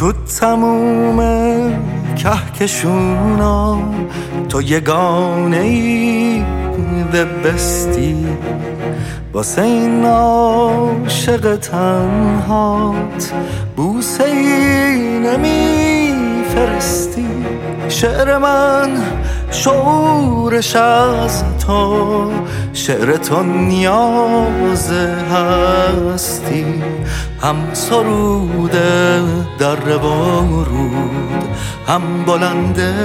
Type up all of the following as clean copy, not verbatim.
تو تموم کهکشونا تو یگانه ای دبستی، واسه این عاشق تنهات بوسه ای نمی فرستی. شعر من شعورش از تو، شعر تو نیاز هستی. هم سروده در ورود، هم بلنده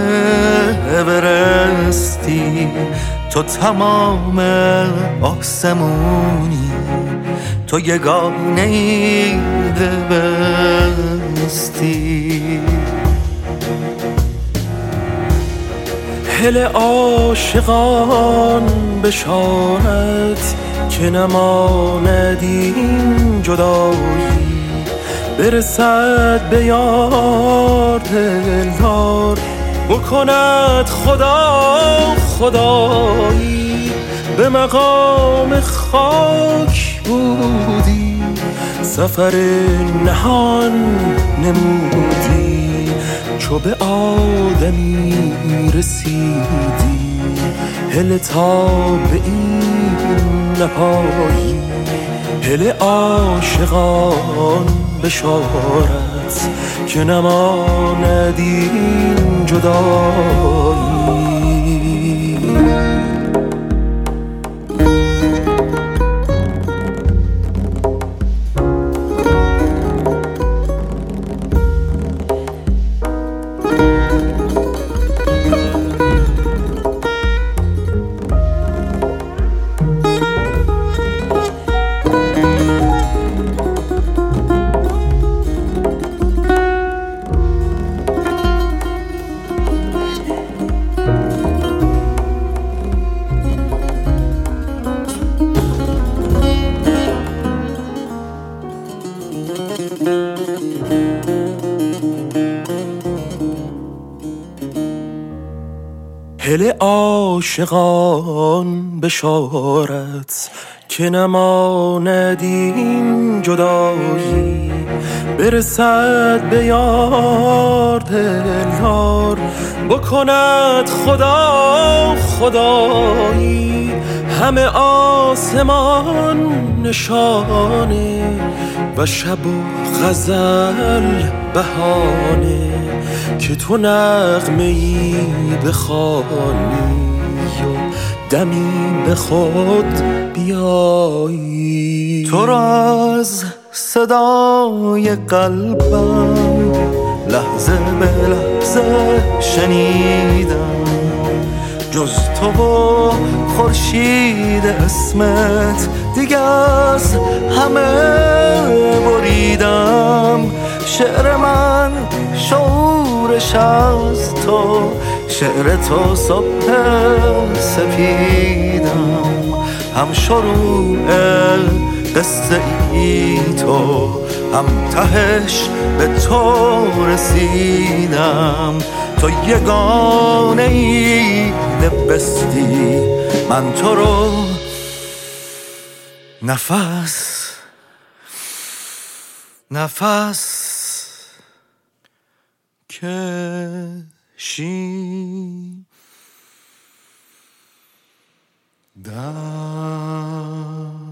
برستی. تو تمام آسمونی، تو یگانه ای دبستی. هل عاشقان بشارت که نماند این جدایی، برسد به یار دلدار بکند خدا خدایی. به مقام خاک بودی، سفر نهان نمودی، چو به آدمی رسیدی. هل تا به این نپایی، هل عاشقان بشارت که نماند این جدایی. هل عاشقان بشارت که نماند این جدایی، برسد به یار دلدار بکند خدا خدایی. همه آسمان نشانه و شب و غزل بهانه، که تو نغمه‌ای بخوانی و دمی به خود بیایی. تو را از صدای قلبم لحظه به لحظه شنیدم، جز تو و خورشید اسمت دیگه از همه بریدم. شعر من شعورش از تو، شعر تو صبح سپیدم. هم شروع قصه ای تو، هم تهش به تو رسیدم. تو یگانه ای دبستی، من تو رو نفس کشیدم.